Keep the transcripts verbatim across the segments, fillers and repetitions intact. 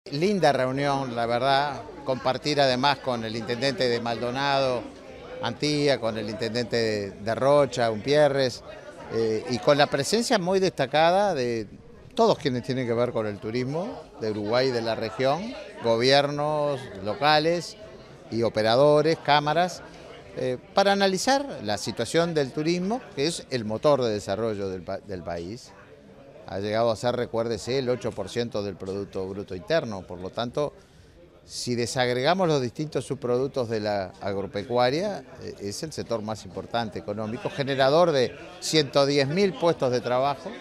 Linda reunión, la verdad, compartir además con el intendente de Maldonado, Antía, con el intendente de, de Rocha, Umpierres, eh, y con la presencia muy destacada de todos quienes tienen que ver con el turismo de Uruguay y de la región, gobiernos locales y operadores, cámaras, eh, para analizar la situación del turismo, que es el motor de desarrollo del, del país. Ha llegado a ser, recuérdese, el ocho por ciento del Producto Bruto Interno. Por lo tanto, si desagregamos los distintos subproductos de la agropecuaria, es el sector más importante económico, generador de ciento diez mil puestos de trabajo.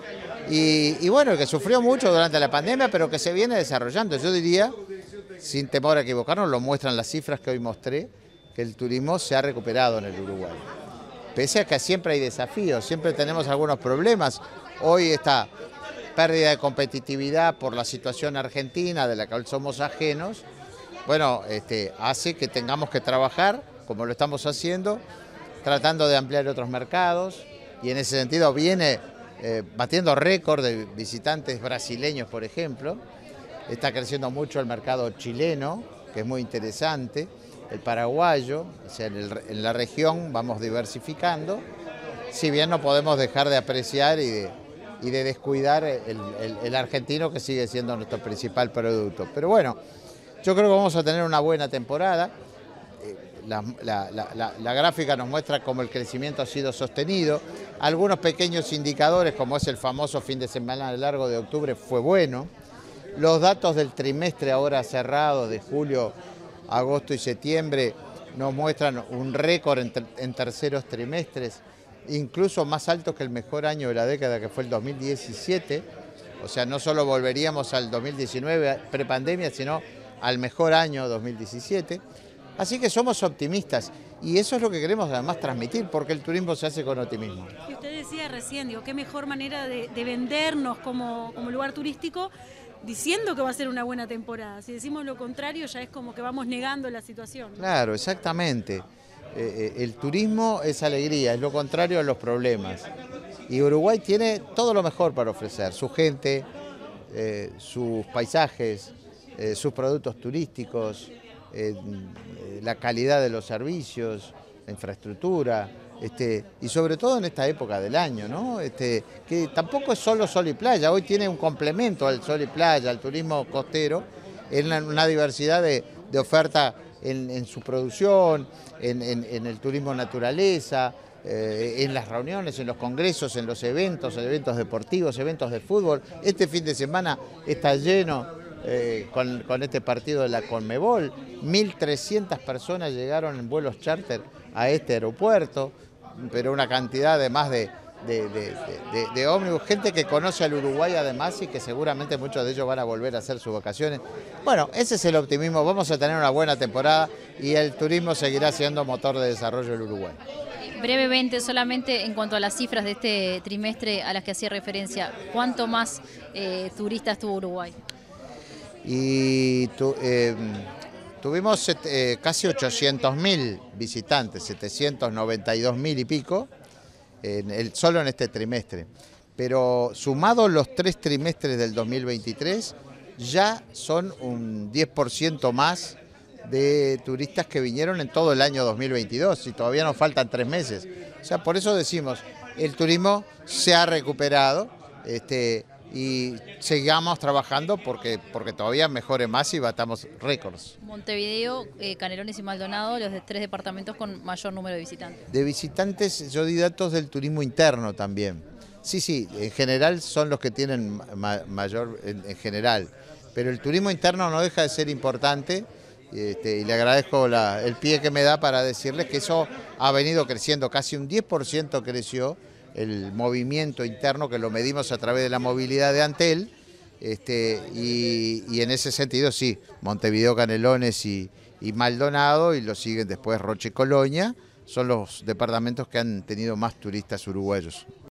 Y, y bueno, que sufrió mucho durante la pandemia, pero que se viene desarrollando. Yo diría, sin temor a equivocarnos, lo muestran las cifras que hoy mostré, que el turismo se ha recuperado en el Uruguay. Pese a que siempre hay desafíos, siempre tenemos algunos problemas. Hoy esta pérdida de competitividad por la situación argentina, de la cual somos ajenos, bueno, este, hace que tengamos que trabajar, como lo estamos haciendo, tratando de ampliar otros mercados, y en ese sentido viene eh, batiendo récord de visitantes brasileños, por ejemplo. Está creciendo mucho el mercado chileno, que es muy interesante, el paraguayo, o sea, en, el, en la región vamos diversificando, si bien no podemos dejar de apreciar y de, y de descuidar el, el, el argentino, que sigue siendo nuestro principal producto. Pero bueno, yo creo que vamos a tener una buena temporada. La, la, la, la gráfica nos muestra cómo el crecimiento ha sido sostenido. Algunos pequeños indicadores, como es el famoso fin de semana largo de octubre, fue bueno. Los datos del trimestre ahora cerrado, de julio, agosto y septiembre, nos muestran un récord en, ter en terceros trimestres, incluso más altos que el mejor año de la década, que fue el dos mil diecisiete. O sea, no solo volveríamos al dos mil diecinueve, prepandemia, sino al mejor año dos mil diecisiete. Así que somos optimistas, y eso es lo que queremos además transmitir, porque el turismo se hace con optimismo. Y usted decía recién, digo, qué mejor manera de, de vendernos como, como lugar turístico, diciendo que va a ser una buena temporada. Si decimos lo contrario, ya es como que vamos negando la situación, ¿no? Claro, exactamente. Eh, eh, el turismo es alegría, es lo contrario a los problemas. Y Uruguay tiene todo lo mejor para ofrecer, su gente, eh, sus paisajes, eh, sus productos turísticos, eh, la calidad de los servicios, la infraestructura, este, y sobre todo en esta época del año, ¿no? Este, que tampoco es solo sol y playa, hoy tiene un complemento al sol y playa, al turismo costero, en una, una diversidad de, de oferta en, en su producción, en, en, en el turismo naturaleza, eh, en las reuniones, en los congresos, en los eventos, en eventos deportivos, eventos de fútbol. Este fin de semana está lleno eh, con, con este partido de la Conmebol. mil trescientas personas llegaron en vuelos charter a este aeropuerto, pero una cantidad de más de, de, de, de, de ómnibus, gente que conoce al Uruguay además, y que seguramente muchos de ellos van a volver a hacer sus vacaciones. Bueno, ese es el optimismo, vamos a tener una buena temporada y el turismo seguirá siendo motor de desarrollo del Uruguay. Brevemente, solamente en cuanto a las cifras de este trimestre a las que hacía referencia, ¿cuánto más eh, turistas tuvo Uruguay? Y tu, eh, tuvimos eh, casi ochocientos mil visitantes, setecientos noventa y dos mil y pico, en el, solo en este trimestre. Pero sumados los tres trimestres del dos mil veintitrés, ya son un diez por ciento más de turistas que vinieron en todo el año dos mil veintidós, y todavía nos faltan tres meses. O sea, por eso decimos, el turismo se ha recuperado, este, y sigamos trabajando porque, porque todavía mejore más y batamos récords. Montevideo, eh, Canelones y Maldonado, los de tres departamentos con mayor número de visitantes. De visitantes, yo di datos del turismo interno también. Sí, sí, en general son los que tienen ma mayor, en, en general, pero el turismo interno no deja de ser importante. Este, y le agradezco la, el pie que me da para decirles que eso ha venido creciendo, casi un diez por ciento creció el movimiento interno, que lo medimos a través de la movilidad de Antel, este, y, y en ese sentido sí, Montevideo, Canelones y, y Maldonado, y lo siguen después Rocha y Colonia, son los departamentos que han tenido más turistas uruguayos.